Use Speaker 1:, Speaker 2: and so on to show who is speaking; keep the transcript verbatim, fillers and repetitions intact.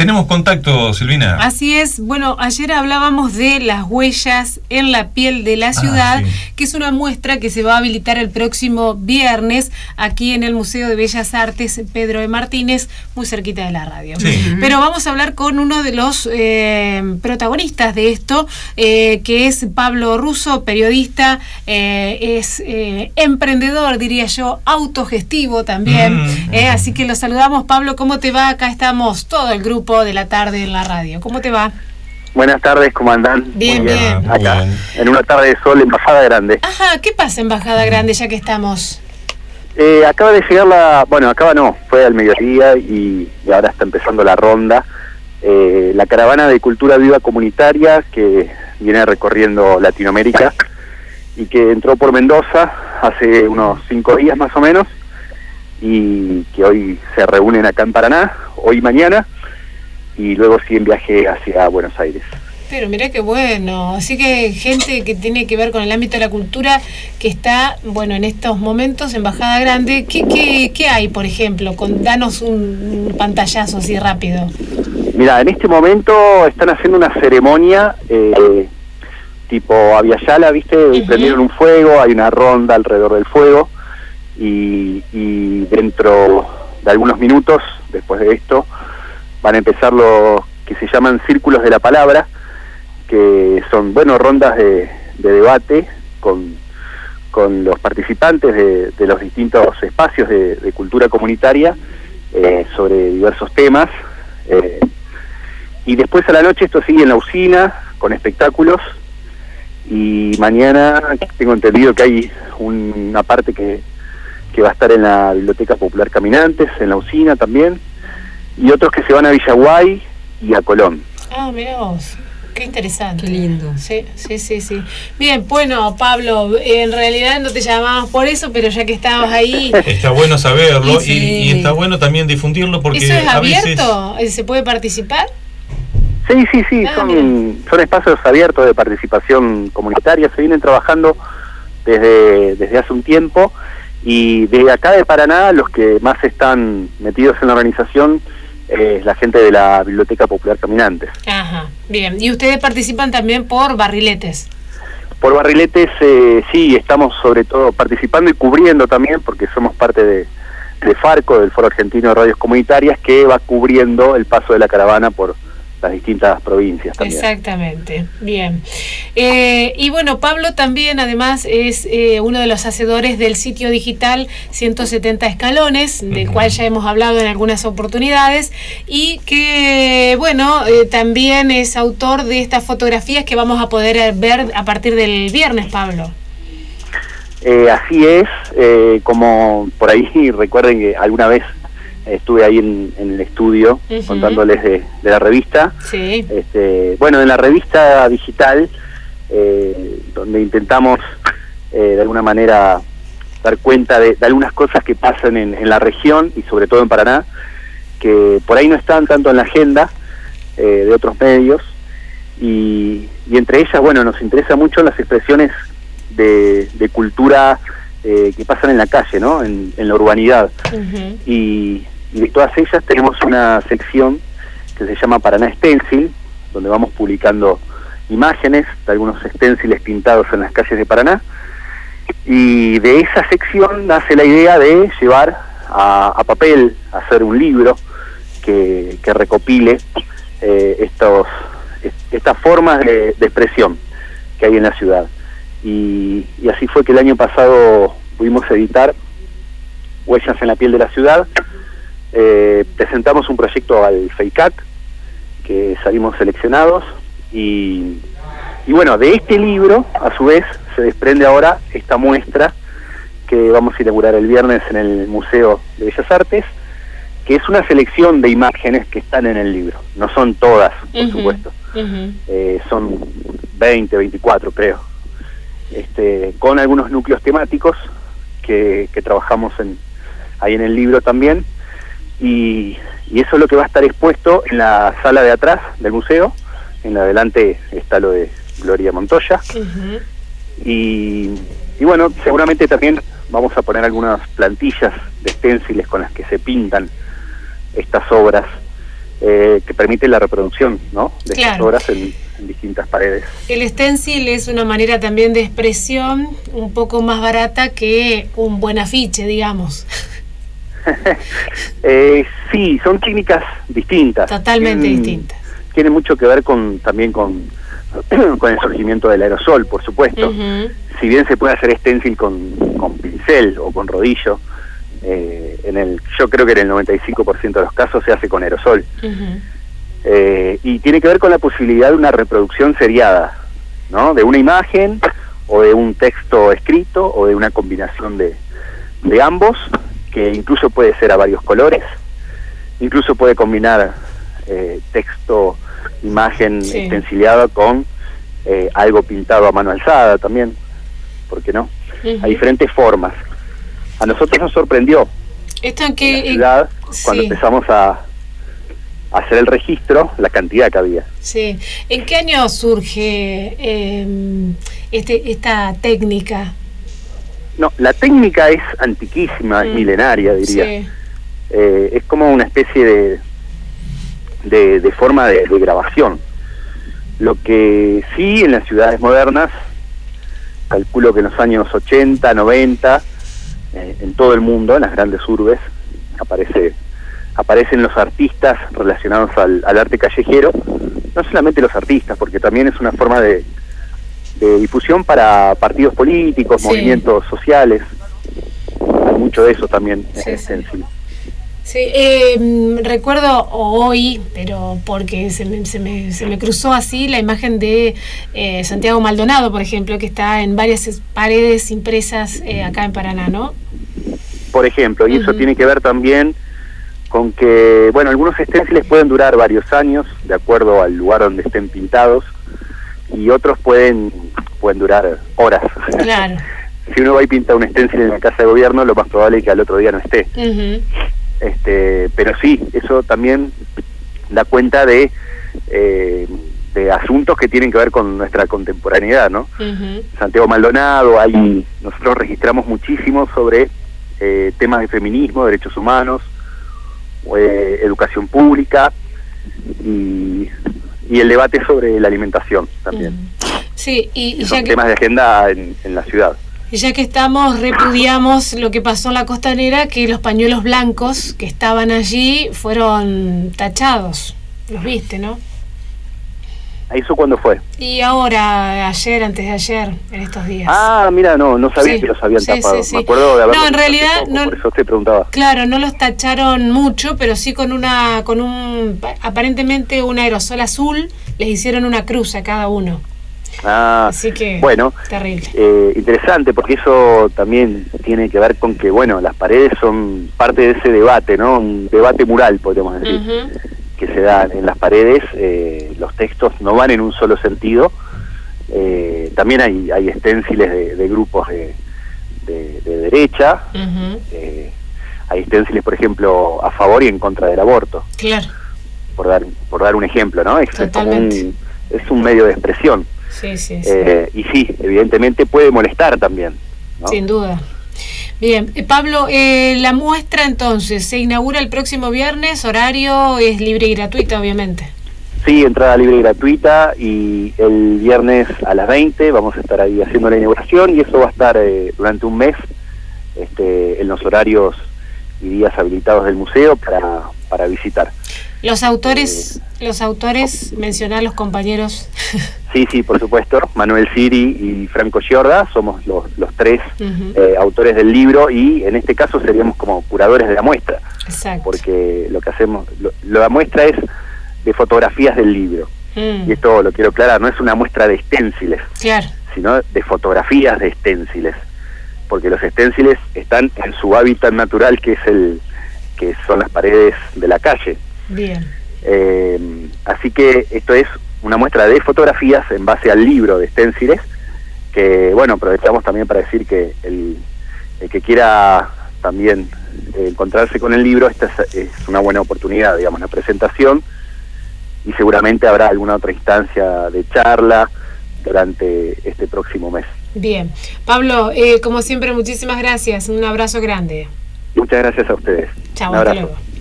Speaker 1: tenemos contacto, Silvina.
Speaker 2: Así es. Bueno, ayer hablábamos de las huellas en la piel de la ciudad, ah, sí. que es una muestra que se va a habilitar el próximo viernes aquí en el Museo de Bellas Artes Pedro de Martínez, muy cerquita de la radio. Sí. Pero vamos a hablar con uno de los eh, protagonistas de esto, eh, que es Pablo Russo, periodista, eh, es eh, emprendedor, diría yo, autogestivo también. Mm. Eh, así que lo saludamos. Pablo, ¿cómo te va? Acá estamos todo el grupo de la tarde en la radio. ¿Cómo te va?
Speaker 3: Buenas tardes, ¿cómo andan?
Speaker 2: Bien, bien. bien.
Speaker 3: Acá,
Speaker 1: bien.
Speaker 3: En una tarde de sol en Bajada Grande.
Speaker 2: Ajá, ¿qué pasa en Bajada Grande ya que estamos?
Speaker 3: Eh, acaba de llegar la... Bueno, acaba no, fue al mediodía y, y ahora está empezando la ronda. Eh, la caravana de Cultura Viva Comunitaria que viene recorriendo Latinoamérica y que entró por Mendoza hace unos cinco días más o menos y que hoy se reúnen acá en Paraná, hoy y mañana, y luego siguen viaje hacia Buenos Aires.
Speaker 2: Pero mirá qué bueno, así que gente que tiene que ver con el ámbito de la cultura que está, bueno, en estos momentos en Bajada Grande. ¿Qué, qué, qué hay, por ejemplo? Con, danos un, un pantallazo así rápido.
Speaker 3: Mira, en este momento están haciendo una ceremonia eh, tipo Aviala, ¿viste? Uh-huh. Prendieron un fuego, hay una ronda alrededor del fuego y, y dentro de algunos minutos, después de esto, van a empezar los que se llaman círculos de la palabra, que son, bueno, rondas de, de debate con, con los participantes de, de los distintos espacios de, de cultura comunitaria eh, sobre diversos temas. Eh, y después a la noche esto sigue en la usina con espectáculos y mañana tengo entendido que hay un, una parte que, que va a estar en la Biblioteca Popular Caminantes, en la usina también, y otros que se van a Villaguay y a Colón.
Speaker 2: Ah, mirá vos. Qué interesante.
Speaker 4: Qué lindo.
Speaker 2: Sí, sí, sí, sí. Bien, bueno, Pablo, en realidad no te llamábamos por eso, pero ya que estabas ahí...
Speaker 1: Está bueno saberlo
Speaker 2: sí.
Speaker 1: y, y está bueno también difundirlo porque
Speaker 2: ¿eso es
Speaker 1: a
Speaker 2: abierto?
Speaker 1: veces...
Speaker 2: ¿Se puede participar?
Speaker 3: Sí, sí, sí,
Speaker 2: ah,
Speaker 3: son, son espacios abiertos de participación comunitaria, se vienen trabajando desde, desde hace un tiempo y de acá de Paraná los que más están metidos en la organización es la gente de la Biblioteca Popular Caminantes.
Speaker 2: Ajá, bien. ¿Y ustedes participan también por barriletes?
Speaker 3: Por barriletes, eh, sí, estamos sobre todo participando y cubriendo también, porque somos parte de, de Farco, del Foro Argentino de Radios Comunitarias, que va cubriendo el paso de la caravana por las distintas provincias también.
Speaker 2: Exactamente, bien. Eh, y bueno, Pablo también además es eh, uno de los hacedores del sitio digital ciento setenta escalones, del uh-huh. cual ya hemos hablado en algunas oportunidades, y que, bueno, eh, también es autor de estas fotografías que vamos a poder ver a partir del viernes, Pablo.
Speaker 3: Eh, así es, eh, como por ahí recuerden que alguna vez estuve ahí en, en el estudio uh-huh. contándoles de, de la revista.
Speaker 2: Sí.
Speaker 3: Este, bueno, en la revista digital, eh, donde intentamos eh, de alguna manera dar cuenta de, de algunas cosas que pasan en, en la región y sobre todo en Paraná, que por ahí no están tanto en la agenda eh, de otros medios, y, y entre ellas, bueno, nos interesa mucho las expresiones de, de cultura eh, que pasan en la calle, ¿no? En, en la urbanidad. Uh-huh. Y Y de todas ellas tenemos una sección que se llama Paraná Stencil, donde vamos publicando imágenes de algunos stenciles pintados en las calles de Paraná. Y de esa sección nace la idea de llevar a, a papel, a hacer un libro que, que recopile eh, estos, estas formas de, de expresión que hay en la ciudad. Y, y así fue que el año pasado pudimos editar Huellas en la piel de la ciudad. Eh, presentamos un proyecto al FEICAT, que salimos seleccionados, y, y bueno, de este libro, a su vez, se desprende ahora esta muestra que vamos a inaugurar el viernes en el Museo de Bellas Artes, que es una selección de imágenes que están en el libro. No son todas, por uh-huh. supuesto. Uh-huh. Eh, son veinte, veinticuatro, creo. Este, con algunos núcleos temáticos que, que trabajamos en, ahí en el libro también. Y, y eso es lo que va a estar expuesto en la sala de atrás del museo. En la adelante está lo de Gloria Montoya. Uh-huh. y, y bueno, seguramente también vamos a poner algunas plantillas de esténciles con las que se pintan estas obras eh, que permite la reproducción, ¿no?, de
Speaker 2: claro.
Speaker 3: estas obras en, en distintas paredes.
Speaker 2: El stencil es una manera también de expresión un poco más barata que un buen afiche, digamos.
Speaker 3: eh, sí, son técnicas distintas.
Speaker 2: Totalmente
Speaker 3: tienen,
Speaker 2: distintas.
Speaker 3: Tiene mucho que ver con también con, con el surgimiento del aerosol, por supuesto. Uh-huh. Si bien se puede hacer stencil con, con pincel o con rodillo, eh, en el, yo creo que en el noventa y cinco por ciento de los casos se hace con aerosol. Uh-huh. eh, y tiene que ver con la posibilidad de una reproducción seriada, ¿no?, de una imagen o de un texto escrito o de una combinación de, de ambos, que incluso puede ser a varios colores, incluso puede combinar eh, texto, imagen sí. stencilada con eh, algo pintado a mano alzada también, ¿por qué no? Uh-huh. Hay diferentes formas. A nosotros nos sorprendió
Speaker 2: esto en, que,
Speaker 3: en la ciudad,
Speaker 2: en,
Speaker 3: cuando
Speaker 2: sí.
Speaker 3: empezamos a, a hacer el registro, la cantidad que había.
Speaker 2: Sí. ¿En qué año surge eh, este, esta técnica?
Speaker 3: No, la técnica es antiquísima, mm. es milenaria, diría. Sí. Eh, es como una especie de de, de forma de, de grabación. Lo que sí en las ciudades modernas, calculo que en los años ochenta, noventa, eh, en todo el mundo, en las grandes urbes, aparece aparecen los artistas relacionados al, al arte callejero, no solamente los artistas, porque también es una forma de de difusión para partidos políticos, sí. movimientos sociales. Hay mucho de eso también
Speaker 2: sí,
Speaker 3: en
Speaker 2: sí.
Speaker 3: stencil.
Speaker 2: Sí, eh, recuerdo hoy, pero porque se me, se me, se me cruzó así la imagen de eh, Santiago Maldonado, por ejemplo, que está en varias paredes impresas eh, acá en Paraná, ¿no?
Speaker 3: Por ejemplo, y uh-huh. eso tiene que ver también con que, bueno, algunos stenciles pueden durar varios años, de acuerdo al lugar donde estén pintados, y otros pueden pueden durar horas.
Speaker 2: Claro.
Speaker 3: Si uno va y pinta un stencil en la casa de gobierno, lo más probable es que al otro día no esté. Uh-huh. Este, pero sí, eso también da cuenta de eh, de asuntos que tienen que ver con nuestra contemporaneidad, ¿no? Uh-huh. Santiago Maldonado, ahí nosotros registramos muchísimo sobre eh, temas de feminismo, derechos humanos, eh, educación pública y y el debate sobre la alimentación también.
Speaker 2: Sí, y, y
Speaker 3: son
Speaker 2: ya que,
Speaker 3: temas de agenda en, en la ciudad.
Speaker 2: Y ya que estamos, repudiamos lo que pasó en la Costanera, que los pañuelos blancos que estaban allí fueron tachados. Los viste, ¿no?
Speaker 3: ¿Eso cuándo fue?
Speaker 2: Y ahora, ayer, antes de ayer, en estos días.
Speaker 3: Ah, mira, no, no sabía
Speaker 2: sí,
Speaker 3: que los habían
Speaker 2: sí,
Speaker 3: tapado.
Speaker 2: Sí, sí.
Speaker 3: Me acuerdo de haberlo
Speaker 2: No, en realidad,
Speaker 3: poco,
Speaker 2: no,
Speaker 3: por eso te preguntaba.
Speaker 2: Claro, no los tacharon mucho, pero sí con una, con un, aparentemente un aerosol azul, les hicieron una cruz a cada uno.
Speaker 3: Ah,
Speaker 2: así que,
Speaker 3: bueno,
Speaker 2: terrible.
Speaker 3: Eh, interesante, porque eso también tiene que ver con que, bueno, las paredes son parte de ese debate, ¿no? Un debate mural, podríamos decir. Uh-huh. Que se da en las paredes, eh, los textos no van en un solo sentido, eh, también hay, hay esténciles de, de grupos de, de, de derecha, uh-huh. eh, hay esténciles, por ejemplo, a favor y en contra del aborto,
Speaker 2: claro,
Speaker 3: por dar por dar un ejemplo, ¿no? Es, como un, es un medio de expresión,
Speaker 2: sí, sí, sí.
Speaker 3: Eh, y sí, evidentemente puede molestar también, ¿no?
Speaker 2: Sin duda. Bien, eh, Pablo, eh, la muestra entonces se inaugura el próximo viernes, horario es libre y gratuita, obviamente.
Speaker 3: Sí, entrada libre y gratuita, y el viernes a las veinte vamos a estar ahí haciendo la inauguración, y eso va a estar eh, durante un mes este, en los horarios y días habilitados del museo para, para visitar.
Speaker 2: Los autores, eh, los autores, mencionar los compañeros.
Speaker 3: Sí, sí, por supuesto. Manuel Siri y Franco Giorda somos los, los tres uh-huh. eh, autores del libro, y en este caso seríamos como curadores de la muestra.
Speaker 2: Exacto.
Speaker 3: Porque lo que hacemos, lo, la muestra es de fotografías del libro. Mm. Y esto lo quiero aclarar, no es una muestra de esténciles,
Speaker 2: claro,
Speaker 3: sino de fotografías de esténciles. Porque los esténciles están en su hábitat natural, que es el que son las paredes de la calle.
Speaker 2: Bien.
Speaker 3: Eh, así que esto es una muestra de fotografías en base al libro de esténciles, que bueno, aprovechamos también para decir que el, el que quiera también eh, encontrarse con el libro, esta es, es una buena oportunidad, digamos, la presentación, y seguramente habrá alguna otra instancia de charla durante este próximo mes.
Speaker 2: Bien. Pablo, eh, como siempre, muchísimas gracias, un abrazo grande.
Speaker 3: Muchas gracias a ustedes.
Speaker 2: Chao, hasta luego.